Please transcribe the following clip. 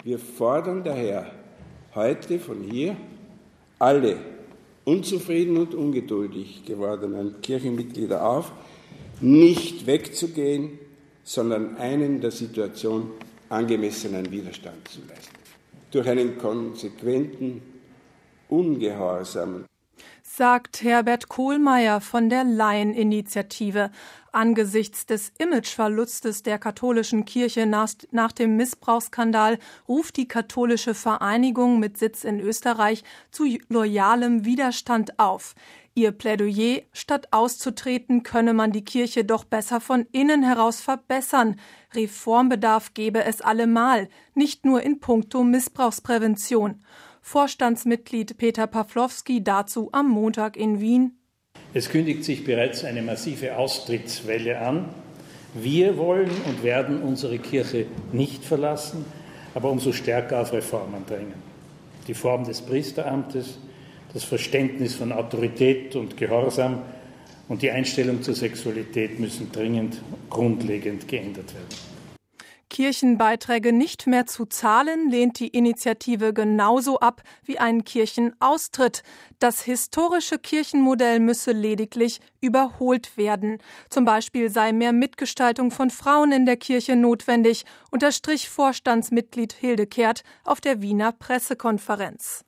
Wir fordern daher heute von hier alle unzufrieden und ungeduldig gewordenen Kirchenmitglieder auf, nicht wegzugehen, sondern einen der Situation angemessenen Widerstand zu leisten. Durch einen konsequenten Ungehorsam, sagt Herbert Kohlmeier von der Laieninitiative. Angesichts des Imageverlustes der katholischen Kirche nach dem Missbrauchsskandal ruft die katholische Vereinigung mit Sitz in Österreich zu loyalem Widerstand auf. Ihr Plädoyer: Statt auszutreten, könne man die Kirche doch besser von innen heraus verbessern. Reformbedarf gebe es allemal, nicht nur in puncto Missbrauchsprävention. Vorstandsmitglied Peter Pawlowski dazu am Montag in Wien. Es kündigt sich bereits eine massive Austrittswelle an. Wir wollen und werden unsere Kirche nicht verlassen, aber umso stärker auf Reformen drängen. Die Form des Priesteramtes, das Verständnis von Autorität und Gehorsam und die Einstellung zur Sexualität müssen dringend grundlegend geändert werden. Kirchenbeiträge nicht mehr zu zahlen, lehnt die Initiative genauso ab wie einen Kirchenaustritt. Das historische Kirchenmodell müsse lediglich überholt werden. Zum Beispiel sei mehr Mitgestaltung von Frauen in der Kirche notwendig, unterstrich Vorstandsmitglied Hilde Kehrt auf der Wiener Pressekonferenz.